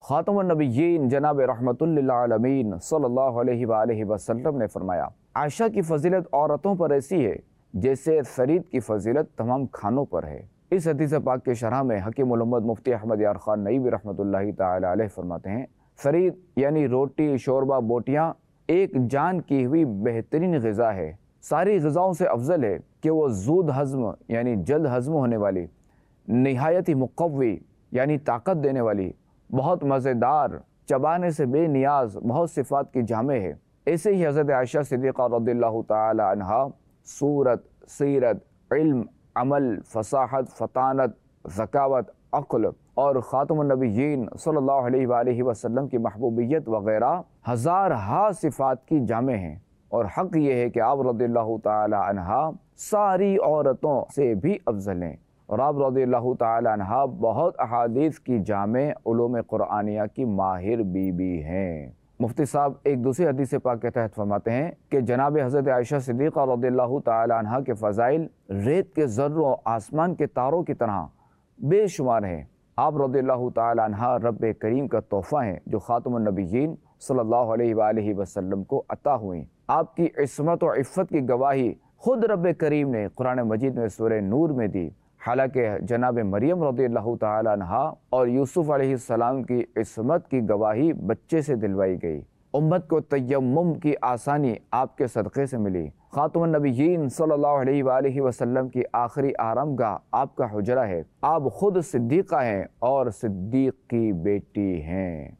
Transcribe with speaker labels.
Speaker 1: خاتم النبیین جناب رحمت للعالمین صلی اللہ علیہ وآلہ وسلم نے فرمایا، عائشہ کی فضیلت عورتوں پر ایسی ہے جیسے ثرید کی فضیلت تمام کھانوں پر ہے۔ اس حدیث پاک کے شرح میں حکیم الامت مفتی احمد یار خان نئی رحمۃ اللہ تعالی علیہ فرماتے ہیں، ثرید یعنی روٹی، شوربہ، بوٹیاں ایک جان کی ہوئی بہترین غذا ہے۔ ساری غذاؤں سے افضل ہے کہ وہ زود ہضم یعنی جلد ہضم ہونے والی، نہایت ہی مقوی یعنی طاقت دینے والی، بہت مزیدار، چبانے سے بے نیاز، بہت صفات کی جامع ہے۔ ایسے ہی حضرت عائشہ صدیقہ رضی اللہ تعالی عنہا صورت، سیرت، علم، عمل، فصاحت، فطانت، ذکاوت، عقل اور خاتم النبیین صلی اللہ علیہ وآلہ وسلم کی محبوبیت وغیرہ ہزارہا صفات کی جامع ہیں، اور حق یہ ہے کہ آپ رضی اللہ تعالی عنہا ساری عورتوں سے بھی افضل ہیں، اور آپ رضی اللہ تعالی عنہا بہت احادیث کی جامع، علوم قرآنیہ کی ماہر بیوی ہیں۔ مفتی صاحب ایک دوسری حدیث پاک کے تحت فرماتے ہیں کہ جناب حضرت عائشہ صدیقہ رضی اللہ تعالی عنہا کے فضائل ریت کے ذروں، آسمان کے تاروں کی طرح بے شمار ہیں۔ آپ رضی اللہ تعالی عنہا رب کریم کا تحفہ ہیں جو خاتم النبیین صلی اللہ علیہ وآلہ وسلم کو عطا ہوئیں۔ آپ کی عصمت و عفت کی گواہی خود رب کریم نے قرآن مجید میں سورہ نور میں دی، حالانکہ جناب مریم رضی اللہ تعالی عنہا اور یوسف علیہ السلام کی عصمت کی گواہی بچے سے دلوائی گئی۔ امت کو تیمم کی آسانی آپ کے صدقے سے ملی۔ خاتم النبیین صلی اللہ علیہ وآلہ وسلم کی آخری آرامگاہ آپ کا حجرہ ہے۔ آپ خود صدیقہ ہیں اور صدیق کی بیٹی ہیں۔